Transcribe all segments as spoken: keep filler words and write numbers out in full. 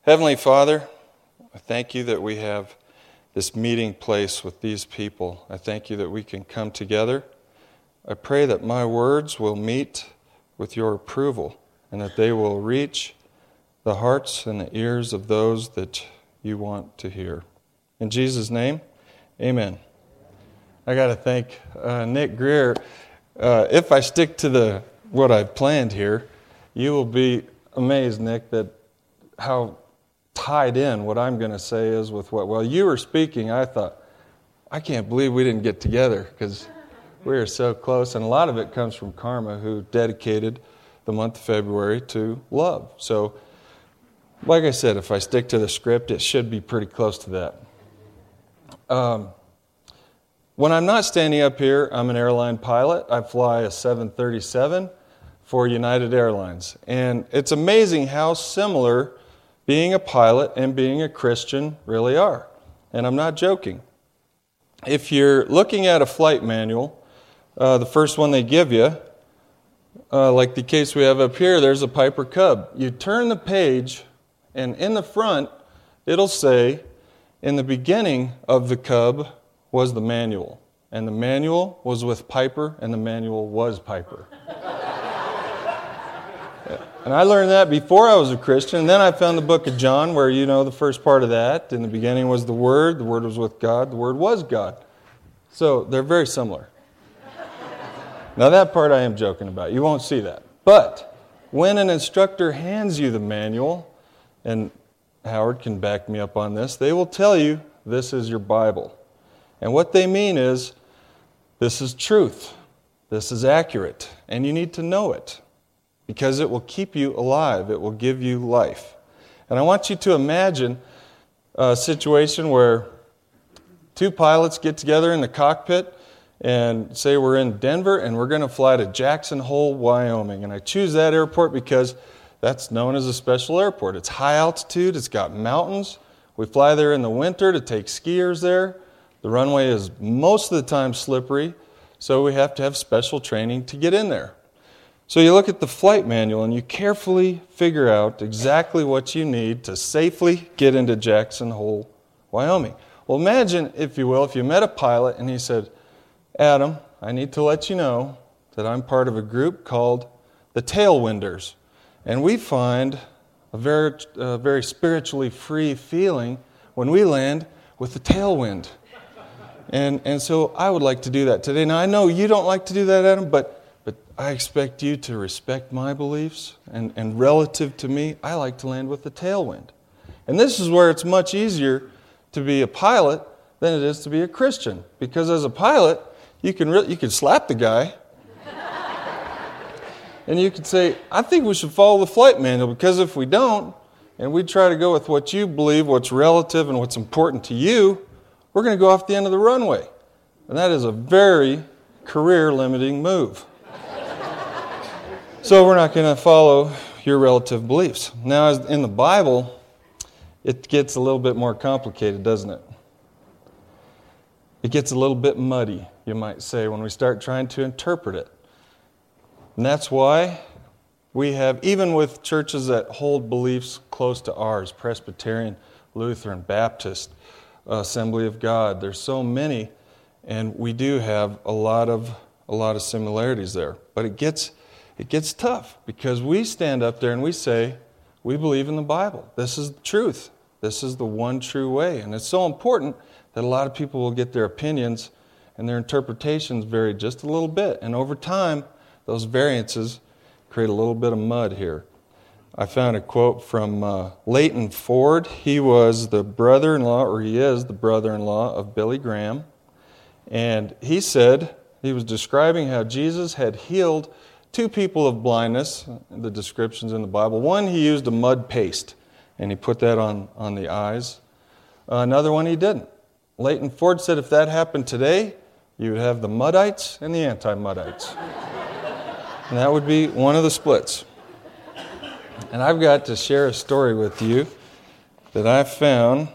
Heavenly Father, I thank you that we have this meeting place with these people. I thank you that we can come together. I pray that my words will meet with your approval and that they will reach the hearts and the ears of those that you want to hear. In Jesus' name, amen. I got to thank uh, Nick Greer. Uh, if I stick to the what I've planned here, you will be amazed, Nick, that how tied in what I'm going to say is with what, while you were speaking, I thought, I can't believe we didn't get together because we are so close. And a lot of it comes from Karma, who dedicated the month of February to love. So, like I said, if I stick to the script, it should be pretty close to that. Um, when I'm not standing up here, I'm an airline pilot. I fly a seven thirty-seven for United Airlines. And it's amazing how similar being a pilot and being a Christian really are. And I'm not joking. If you're looking at a flight manual, uh, the first one they give you, uh, like the case we have up here, there's a Piper Cub. You turn the page, and in the front, it'll say, in the beginning of the Cub was the manual. And the manual was with Piper, and the manual was Piper. And I learned that before I was a Christian. And then I found the book of John where, you know, the first part of that. In the beginning was the Word. The Word was with God. The Word was God. So they're very similar. Now that part I am joking about. You won't see that. But when an instructor hands you the manual, and Howard can back me up on this, they will tell you this is your Bible. And what they mean is this is truth. This is accurate. And you need to know it. Because it will keep you alive. It will give you life. And I want you to imagine a situation where two pilots get together in the cockpit and say we're in Denver and we're going to fly to Jackson Hole, Wyoming. And I choose that airport because that's known as a special airport. It's high altitude. It's got mountains. We fly there in the winter to take skiers there. The runway is most of the time slippery, so we have to have special training to get in there. So you look at the flight manual and you carefully figure out exactly what you need to safely get into Jackson Hole, Wyoming. Well, imagine, if you will, if you met a pilot and he said, Adam, I need to let you know that I'm part of a group called the Tailwinders. And we find a very, uh, very spiritually free feeling when we land with the tailwind. And, and so I would like to do that today. Now, I know you don't like to do that, Adam, but But I expect you to respect my beliefs, and, and relative to me, I like to land with the tailwind. And this is where it's much easier to be a pilot than it is to be a Christian. Because as a pilot, you can re- you can slap the guy, and you can say, I think we should follow the flight manual, because if we don't, and we try to go with what you believe, what's relative and what's important to you, we're going to go off the end of the runway. And that is a very career-limiting move. So we're not going to follow your relative beliefs. Now, as in the Bible, it gets a little bit more complicated, doesn't it? It gets a little bit muddy, you might say, when we start trying to interpret it. And that's why we have, even with churches that hold beliefs close to ours, Presbyterian, Lutheran, Baptist, Assembly of God, there's so many, and we do have a lot of a lot of similarities there. But it gets It gets tough because we stand up there and we say, we believe in the Bible. This is the truth. This is the one true way. And it's so important that a lot of people will get their opinions and their interpretations vary just a little bit. And over time, those variances create a little bit of mud here. I found a quote from uh, Leighton Ford. He was the brother-in-law, or he is the brother-in-law of Billy Graham. And he said, he was describing how Jesus had healed two people of blindness, the descriptions in the Bible. One, he used a mud paste, and he put that on, on the eyes. Uh, another one, he didn't. Leighton Ford said if that happened today, you would have the Muddites and the anti-Muddites. And that would be one of the splits. And I've got to share a story with you that I found.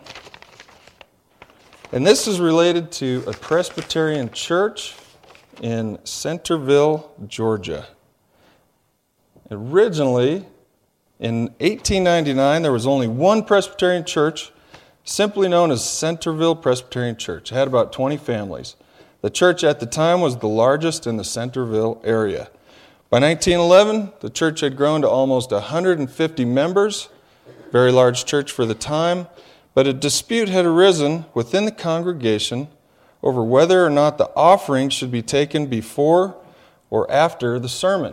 And this is related to a Presbyterian church in Centerville, Georgia. Originally, In eighteen ninety-nine, there was only one Presbyterian church, simply known as Centerville Presbyterian Church. It had about twenty families. The church at the time was the largest in the Centerville area. By nineteen eleven, the church had grown to almost one hundred fifty members, very large church for the time, but a dispute had arisen within the congregation over whether or not the offering should be taken before or after the sermon.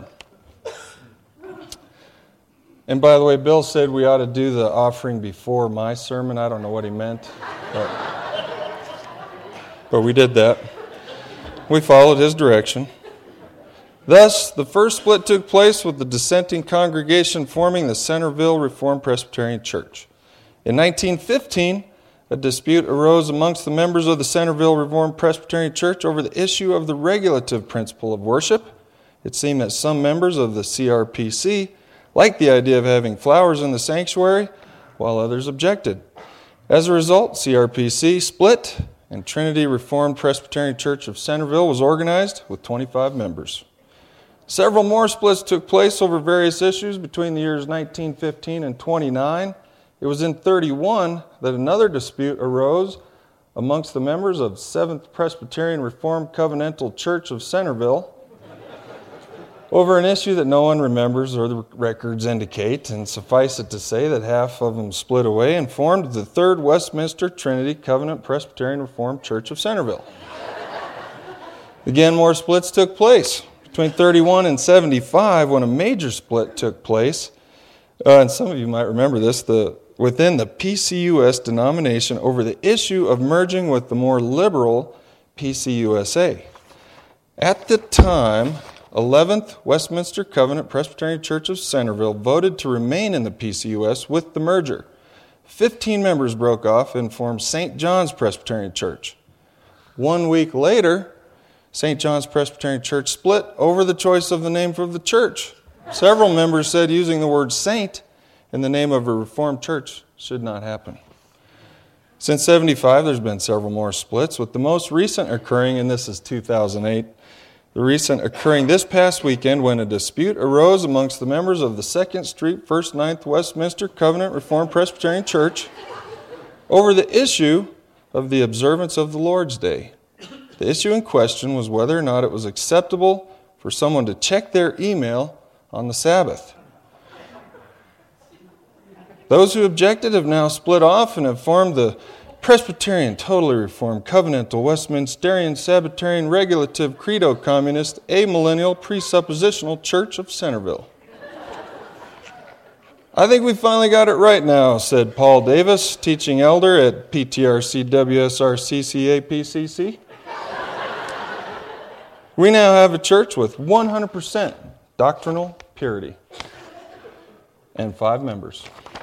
And by the way, Bill said we ought to do the offering before my sermon. I don't know what he meant, but, but we did that. We followed his direction. Thus, the first split took place with the dissenting congregation forming the Centerville Reformed Presbyterian Church. In nineteen fifteen, a dispute arose amongst the members of the Centerville Reformed Presbyterian Church over the issue of the regulative principle of worship. It seemed that some members of the C R P C liked the idea of having flowers in the sanctuary, while others objected. As a result, C R P C split, and Trinity Reformed Presbyterian Church of Centerville was organized with twenty-five members. Several more splits took place over various issues between the years nineteen fifteen and twenty-nine. It was in thirty-one that another dispute arose amongst the members of Seventh Presbyterian Reformed Covenantal Church of Centerville over an issue that no one remembers or the records indicate, and suffice it to say that half of them split away and formed the Third Westminster Trinity Covenant Presbyterian Reformed Church of Centerville. Again, more splits took place. Between thirty-one and seventy-five, when a major split took place, uh, and some of you might remember this, the within the P C U S denomination over the issue of merging with the more liberal P C U S A. At the time, eleventh Westminster Covenant Presbyterian Church of Centerville voted to remain in the P C U S with the merger. Fifteen members broke off and formed Saint John's Presbyterian Church. One week later, Saint John's Presbyterian Church split over the choice of the name for the church. Several members said using the word saint in the name of a Reformed church should not happen. Since seventy-five, there's been several more splits, with the most recent occurring, and this is two thousand eight, the recent occurring this past weekend when a dispute arose amongst the members of the second Street First Ninth Westminster Covenant Reformed Presbyterian Church over the issue of the observance of the Lord's Day. The issue in question was whether or not it was acceptable for someone to check their email on the Sabbath. Those who objected have now split off and have formed the Presbyterian, Totally Reformed, Covenantal, Westminsterian, Sabbatarian, Regulative, Credo Communist, Amillennial, Presuppositional Church of Centerville. I think we finally got it right now, said Paul Davis, teaching elder at P T R C W S R C C A P C C. We now have a church with one hundred percent doctrinal purity and five members.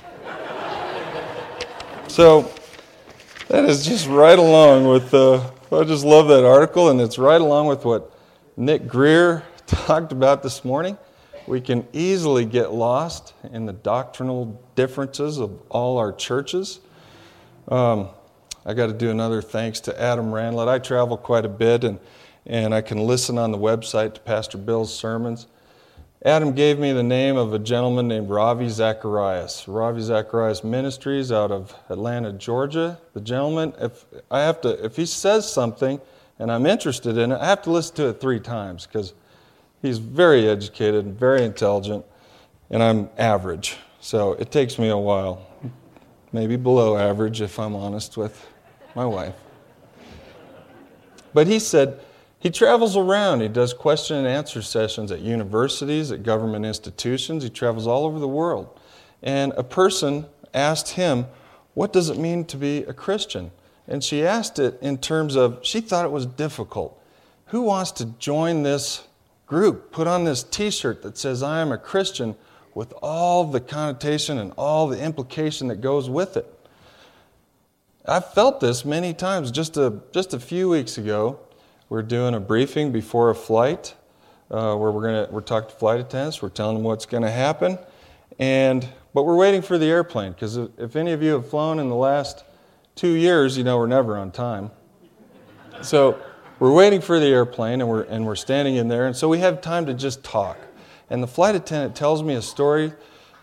So that is just right along with, uh, I just love that article, and it's right along with what Nick Greer talked about this morning. We can easily get lost in the doctrinal differences of all our churches. Um, I got to do another thanks to Adam Randlett. I travel quite a bit, and, and I can listen on the website to Pastor Bill's sermons. Adam gave me the name of a gentleman named Ravi Zacharias. Ravi Zacharias Ministries out of Atlanta, Georgia. The gentleman, if I have to, if he says something and I'm interested in it, I have to listen to it three times because he's very educated, very intelligent, and I'm average. So it takes me a while, maybe below average if I'm honest with my wife. But he said, he travels around. He does question and answer sessions at universities, at government institutions. He travels all over the world. And a person asked him, what does it mean to be a Christian? And she asked it in terms of, she thought it was difficult. Who wants to join this group, put on this t-shirt that says, I am a Christian, with all the connotation and all the implication that goes with it? I've felt this many times. Just a, just a few weeks ago, we're doing a briefing before a flight uh, where we're going to we're talking to flight attendants. We're telling them what's going to happen, and but we're waiting for the airplane because if, if any of you have flown in the last two years, you know we're never on time. So we're waiting for the airplane, and we're and we're standing in there, and so we have time to just talk. And the flight attendant tells me a story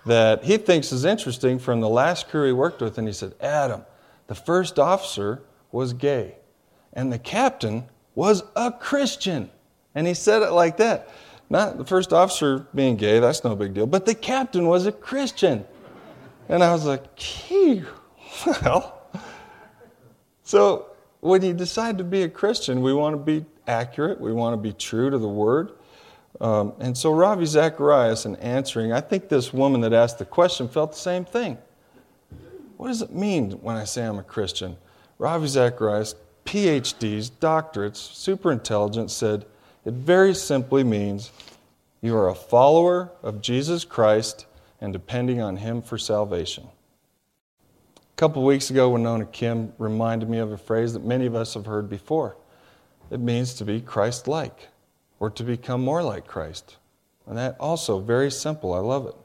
that he thinks is interesting from the last crew he worked with. And he said, Adam, the first officer was gay, and the captain was a Christian. And he said it like that. Not the first officer being gay, that's no big deal, but the captain was a Christian. And I was like, gee, well. So when you decide to be a Christian, we want to be accurate, we want to be true to the Word. Um, and so Ravi Zacharias, in answering, I think this woman that asked the question felt the same thing. What does it mean when I say I'm a Christian? Ravi Zacharias, P H Ds, doctorates, super intelligent, said, it very simply means you are a follower of Jesus Christ and depending on Him for salvation. A couple weeks ago, Winona Kim reminded me of a phrase that many of us have heard before. It means to be Christ-like, or to become more like Christ. And that also, very simple. I love it.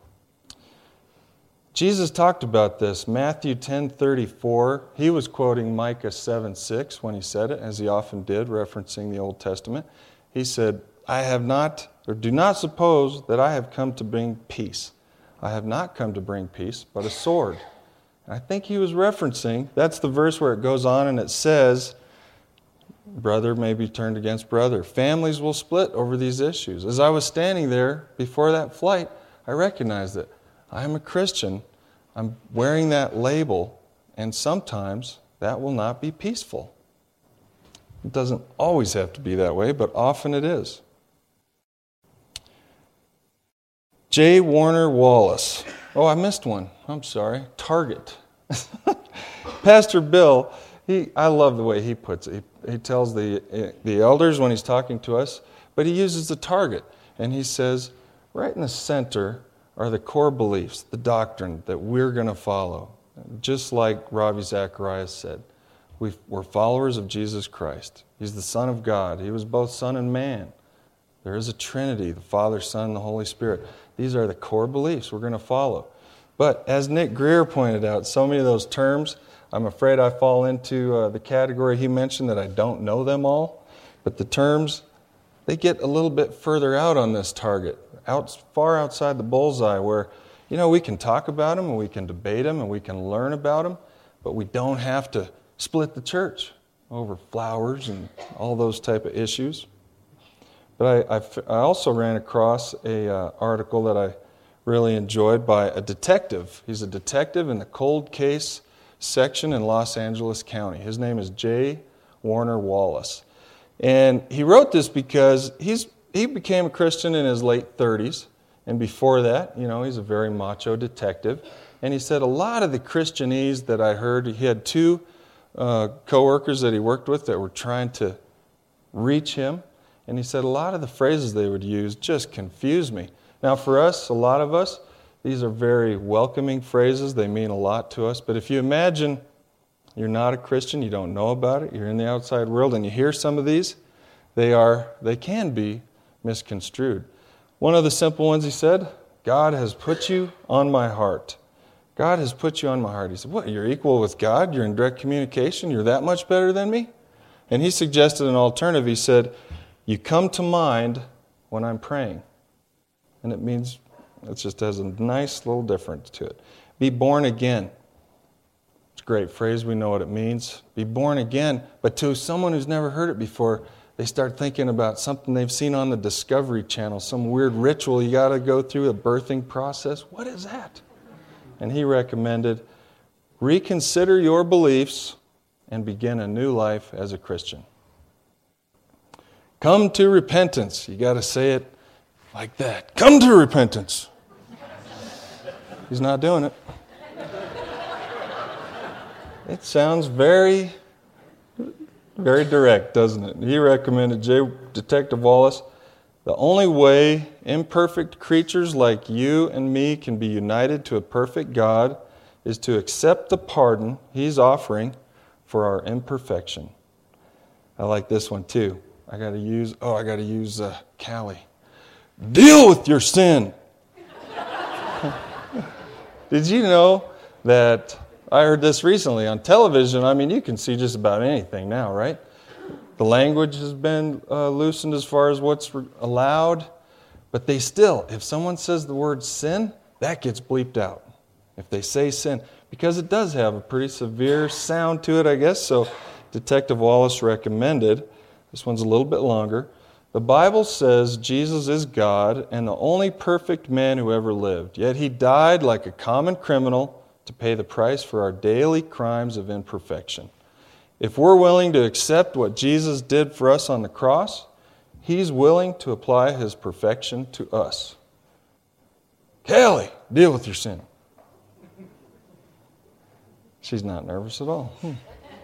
Jesus talked about this. Matthew ten thirty-four, he was quoting Micah seven six when he said it, as he often did, referencing the Old Testament. He said, I have not, or do not suppose that I have come to bring peace. I have not come to bring peace, but a sword. And I think he was referencing, that's the verse where it goes on and it says, brother may be turned against brother. Families will split over these issues. As I was standing there before that flight, I recognized it. I am a Christian. I'm wearing that label, and sometimes that will not be peaceful. It doesn't always have to be that way, but often it is. J. Warner Wallace. Oh, I missed one. I'm sorry. Target. Pastor Bill, he, I love the way he puts it. He, he tells the, the elders when he's talking to us, but he uses the target. And he says, right in the center are the core beliefs, the doctrine that we're going to follow. Just like Ravi Zacharias said, we've, we're followers of Jesus Christ. He's the Son of God. He was both Son and man. There is a Trinity, the Father, Son, and the Holy Spirit. These are the core beliefs we're going to follow. But as Nick Greer pointed out, so many of those terms, I'm afraid I fall into uh, the category he mentioned that I don't know them all. But the terms, they get a little bit further out on this target, out far outside the bullseye where, you know, we can talk about them and we can debate them and we can learn about them, but we don't have to split the church over flowers and all those type of issues. But I, I, I also ran across an uh, article that I really enjoyed by a detective. He's a detective in the cold case section in Los Angeles County. His name is J. Warner Wallace. And he wrote this because he's he became a Christian in his late thirties. And before that, you know, he's a very macho detective. And he said a lot of the Christianese that I heard, he had two uh, co-workers that he worked with that were trying to reach him. And he said a lot of the phrases they would use just confused me. Now for us, a lot of us, these are very welcoming phrases. They mean a lot to us. But if you imagine you're not a Christian, you don't know about it, you're in the outside world, and you hear some of these, they are, they can be misconstrued. One of the simple ones he said, God has put you on my heart. God has put you on my heart. He said, what, you're equal with God? You're in direct communication? You're that much better than me? And he suggested an alternative. He said, you come to mind when I'm praying. And it means, it just has a nice little difference to it. Be born again. It's a great phrase. We know what it means. Be born again. But to someone who's never heard it before, they start thinking about something they've seen on the Discovery Channel, some weird ritual you got to go through, a birthing process. What is that? And he recommended, reconsider your beliefs and begin a new life as a Christian. Come to repentance. You got to say it like that. Come to repentance. He's not doing it. It sounds very, very direct, doesn't it? He recommended, J. Detective Wallace, the only way imperfect creatures like you and me can be united to a perfect God is to accept the pardon He's offering for our imperfection. I like this one too. I got to use, oh, I got to use uh, Callie. Deal with your sin. Did you know that I heard this recently on television? I mean, you can see just about anything now, right? The language has been uh, loosened as far as what's re- allowed, but they still, if someone says the word sin, that gets bleeped out. If they say sin, because it does have a pretty severe sound to it, I guess. So Detective Wallace recommended, this one's a little bit longer. The Bible says Jesus is God and the only perfect man who ever lived. Yet he died like a common criminal to pay the price for our daily crimes of imperfection. If we're willing to accept what Jesus did for us on the cross, he's willing to apply his perfection to us. Kelly, deal with your sin. She's not nervous at all. Hmm.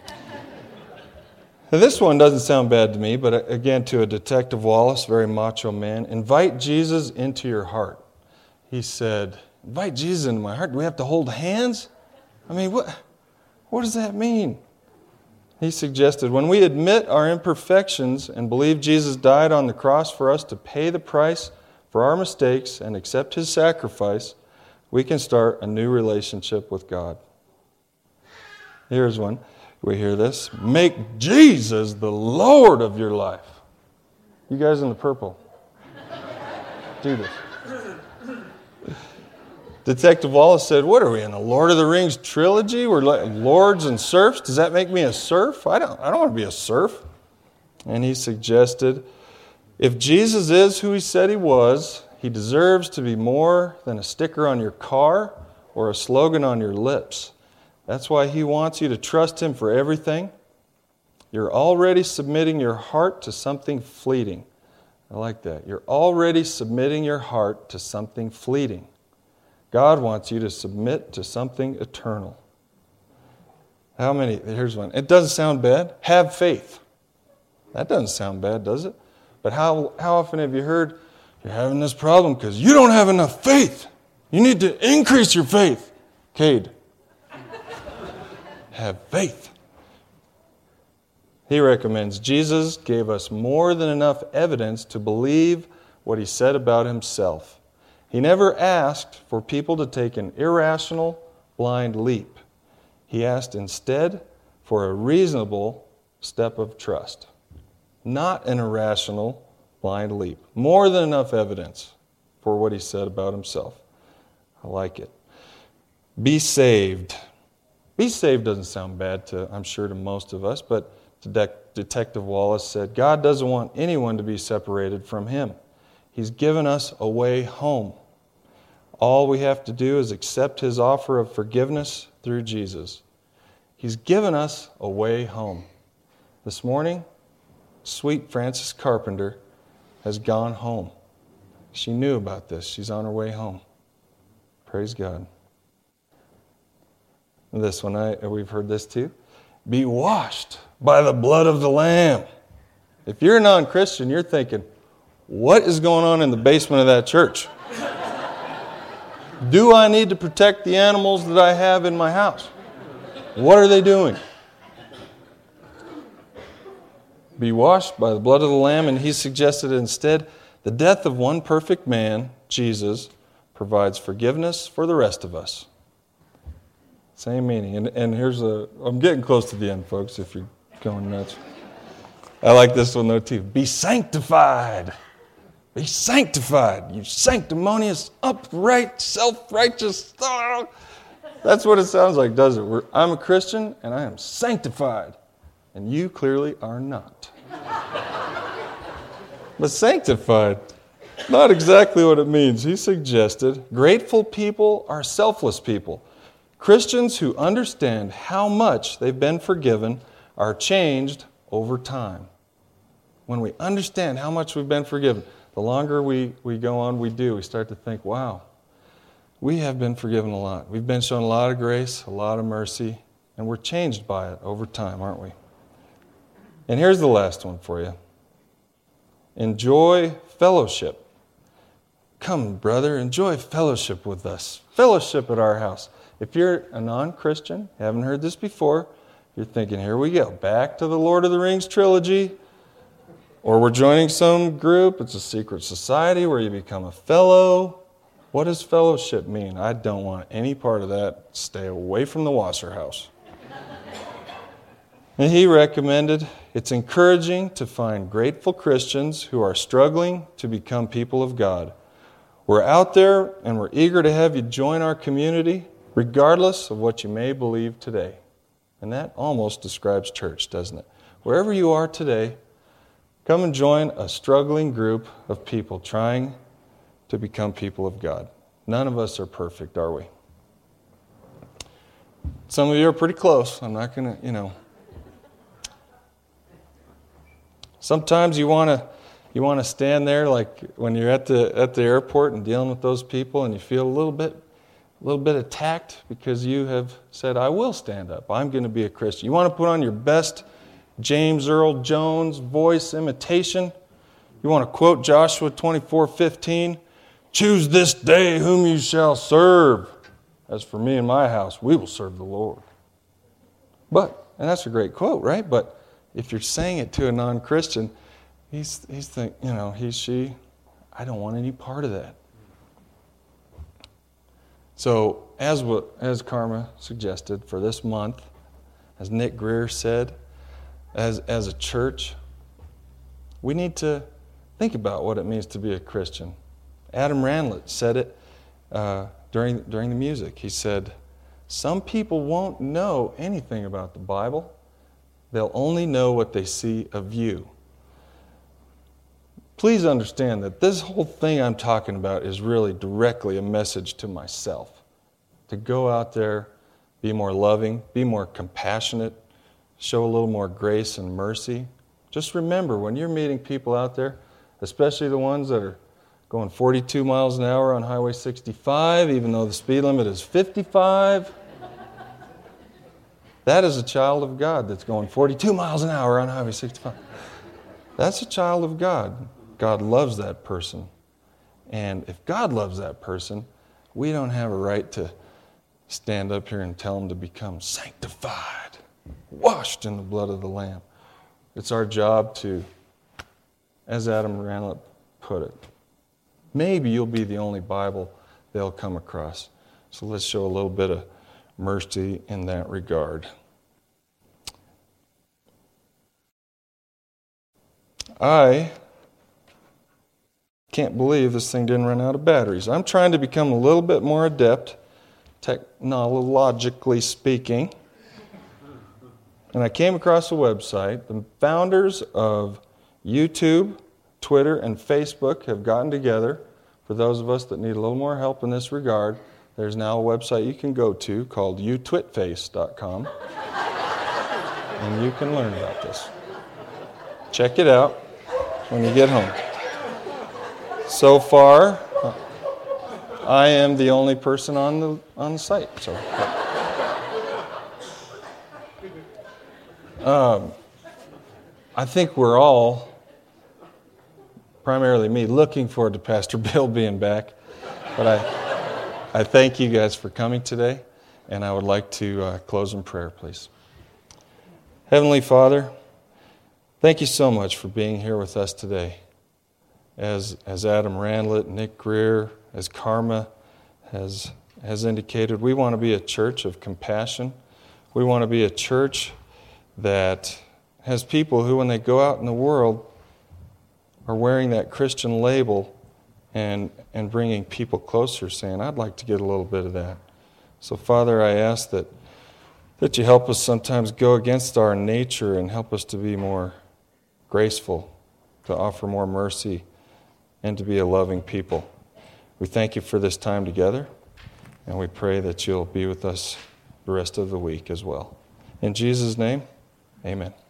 Now, this one doesn't sound bad to me, but again, to a Detective Wallace, very macho man, invite Jesus into your heart. He said, invite Jesus into my heart. Do we have to hold hands? I mean, what, what does that mean? He suggested, when we admit our imperfections and believe Jesus died on the cross for us to pay the price for our mistakes and accept his sacrifice, we can start a new relationship with God. Here's one. We hear this. Make Jesus the Lord of your life. You guys in the purple, do this. Detective Wallace said, what are we in, the Lord of the Rings trilogy? We're like lords and serfs? Does that make me a serf? I don't, I don't want to be a serf. And he suggested, if Jesus is who he said he was, he deserves to be more than a sticker on your car or a slogan on your lips. That's why he wants you to trust him for everything. You're already submitting your heart to something fleeting. I like that. You're already submitting your heart to something fleeting. God wants you to submit to something eternal. How many? Here's one. It doesn't sound bad. Have faith. That doesn't sound bad, does it? But how, how often have you heard, you're having this problem because you don't have enough faith. You need to increase your faith. Cade. Have faith. He recommends Jesus gave us more than enough evidence to believe what he said about himself. He never asked for people to take an irrational, blind leap. He asked instead for a reasonable step of trust. Not an irrational, blind leap. More than enough evidence for what he said about himself. I like it. Be saved. Be saved doesn't sound bad, to, I'm sure, to most of us, but De- Detective Wallace said, God doesn't want anyone to be separated from him. He's given us a way home. All we have to do is accept his offer of forgiveness through Jesus. He's given us a way home. This morning, sweet Frances Carpenter has gone home. She knew about this. She's on her way home. Praise God. This one, I, we've heard this too. Be washed by the blood of the Lamb. If you're a non-Christian, you're thinking, what is going on in the basement of that church? Do I need to protect the animals that I have in my house? What are they doing? Be washed by the blood of the Lamb, and he suggested instead, the death of one perfect man, Jesus, provides forgiveness for the rest of us. Same meaning. And, and here's a, I'm getting close to the end, folks, if you're going nuts. I like this one, though, too. Be sanctified. Be sanctified. You sanctimonious, upright, self-righteous. Oh, that's what it sounds like, does it? We're, I'm a Christian, and I am sanctified. And you clearly are not. But sanctified, not exactly what it means. He suggested grateful people are selfless people. Christians who understand how much they've been forgiven are changed over time. When we understand how much we've been forgiven, the longer we, we go on, we do. We start to think, wow, we have been forgiven a lot. We've been shown a lot of grace, a lot of mercy, and we're changed by it over time, aren't we? And here's the last one for you. Enjoy fellowship. Come, brother, enjoy fellowship with us. Fellowship at our house. If you're a non-Christian, haven't heard this before, you're thinking, here we go, back to the Lord of the Rings trilogy, or we're joining some group, it's a secret society where you become a fellow. What does fellowship mean? I don't want any part of that. Stay away from the Wasser house. And he recommended, it's encouraging to find grateful Christians who are struggling to become people of God. We're out there and we're eager to have you join our community, regardless of what you may believe today. And that almost describes church, doesn't it? Wherever you are today, come and join a struggling group of people trying to become people of God. None of us are perfect, are we? Some of you are pretty close. I'm not going to, you know. Sometimes you want to you want to stand there like when you're at the at the airport and dealing with those people, and you feel a little bit a little bit attacked because you have said, I will stand up. I'm going to be a Christian. You want to put on your best James Earl Jones voice imitation. You want to quote Joshua twenty-four fifteen. Choose this day whom you shall serve. As for me and my house, we will serve the Lord. But, and that's a great quote, right? But if you're saying it to a non-Christian, he's he's think, you know, he, she, I don't want any part of that. So, as what as Karma suggested for this month, as Nick Greer said, as as a church, we need to think about what it means to be a Christian. Adam Ranlett said it uh, during during the music. He said, "Some people won't know anything about the Bible. They'll only know what they see of you." Please understand that this whole thing I'm talking about is really directly a message to myself. To go out there, be more loving, be more compassionate, show a little more grace and mercy. Just remember, when you're meeting people out there, especially the ones that are going forty-two miles an hour on Highway sixty-five, even though the speed limit is fifty-five, that is a child of God that's going forty-two miles an hour on Highway sixty-five. That's a child of God. God loves that person. And if God loves that person, we don't have a right to stand up here and tell them to become sanctified, washed in the blood of the Lamb. It's our job to, as Adam Ranlett put it, maybe you'll be the only Bible they'll come across. So let's show a little bit of mercy in that regard. I can't believe this thing didn't run out of batteries. I'm trying to become a little bit more adept, technologically speaking. And I came across a website. The founders of YouTube, Twitter, and Facebook have gotten together. For those of us that need a little more help in this regard, there's now a website you can go to called you twit face dot com. And you can learn about this. Check it out when you get home. So far, I am the only person on the on the site. So, um, I think we're all, primarily me, looking forward to Pastor Bill being back. But I, I thank you guys for coming today, and I would like to uh, close in prayer, please. Heavenly Father, thank you so much for being here with us today. As as Adam Ranlett, Nick Greer, as Karma has has indicated, we want to be a church of compassion. We want to be a church that has people who, when they go out in the world, are wearing that Christian label and and bringing people closer, saying, I'd like to get a little bit of that. So, Father, I ask that that you help us sometimes go against our nature and help us to be more graceful, to offer more mercy, and to be a loving people. We thank you for this time together, and we pray that you'll be with us the rest of the week as well. In Jesus' name, amen.